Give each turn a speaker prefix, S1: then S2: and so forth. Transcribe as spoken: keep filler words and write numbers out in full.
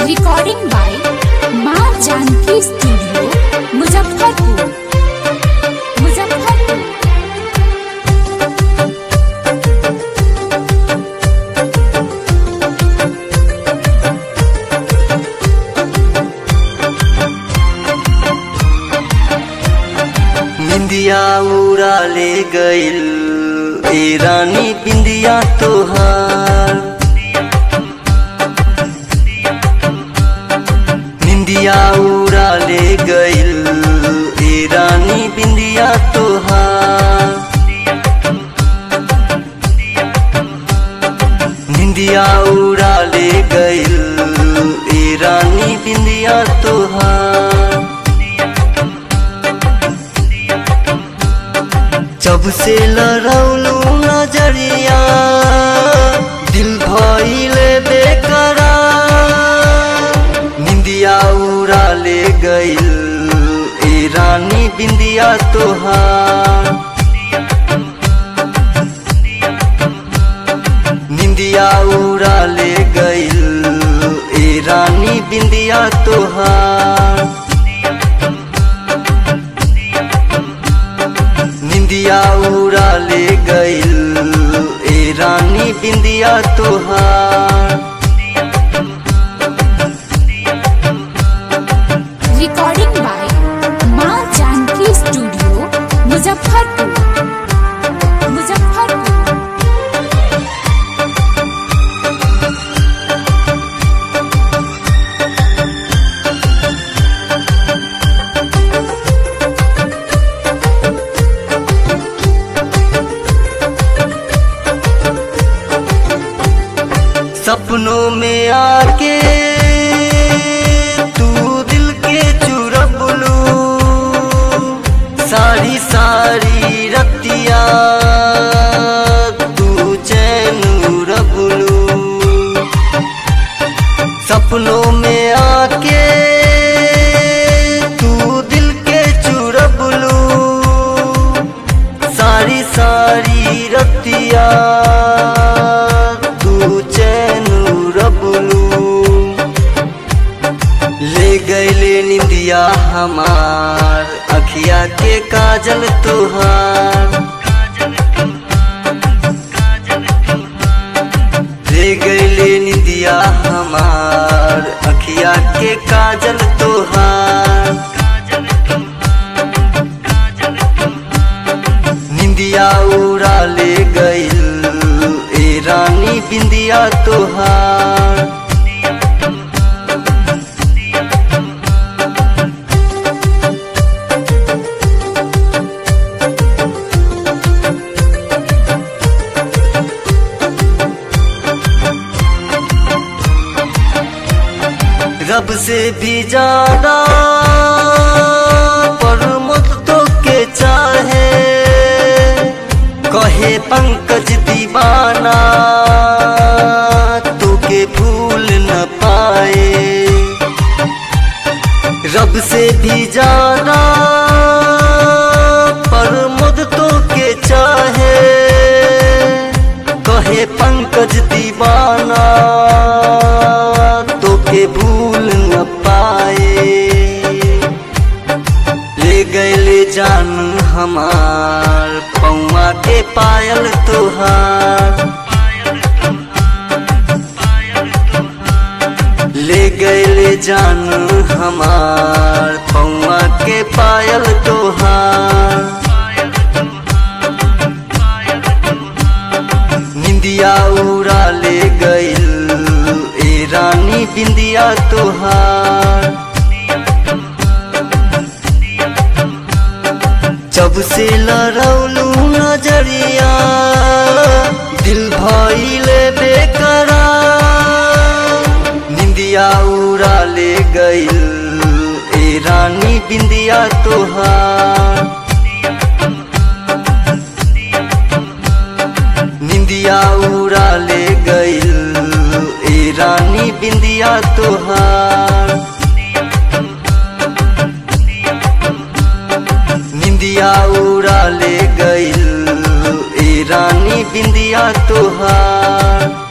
S1: Recording by माँ Janaki studio Muzaffarpur Muzaffarpur.
S2: बिंदिया उड़ा ले गइल ए रानी बिंदिया तोहार, बिंदिया उड़ा ले गइल ए रानी बिंदिया तोहार, बिंदिया उड़ा ले गइल ए रानी बिंदिया तोहार। जब से लड़ौलू नजरिया दिल भइले बेकरार, निंदिया उड़ा ले गइल ए रानी बिंदिया तोहार, निंदिया उड़ा ले गइल ए रानी बिंदिया तोहार, निंदिया उड़ा ले गइल ए रानी बिंदिया तोहार।
S1: रिकॉर्डिंग बाय माँ जानकी स्टूडियो मुजफ्फरपुर मुजफ्फरपुर।
S2: सपनों में आके तू दिल के चुरबलू, सारी सारी रतिया तू चैन रबलू, सपनों में आके तू दिल के चुरबलू, सारी सारी रतिया ले गइले निंदिया हमार अखिया के काजल तोहार, ले गइले निंदिया हमार अखिया के काजल तोहार, निंदिया उड़ा ले गइल ए रानी बिंदिया तोहार। रब से भी ज्यादा प्रमोद तो के चाहे, कहे पंकज दीवाना तो के भूल न पाए, रब से भी ज्यादा प्रमोद तो के चाहे, कहे पंकज दीवाना तो के भूल न पाए, ले गइले जान हमार पौआ के पायल तोहार, ले गइले जान हमार पौआ के पायल तोहार, निंदिया उड़ा ले गइल ए रानी बिंदिया तोहार। जब से लड़ौलू नजरिया दिल भइले बेकरार, निंदिया उड़ा ले गइल ए रानी बिंदिया तोहार, निंदिया उड़ा ले गइल ए रानी बिंदिया तोहार, निंदिया उड़ा ले गइल ए रानी बिंदिया तोहार।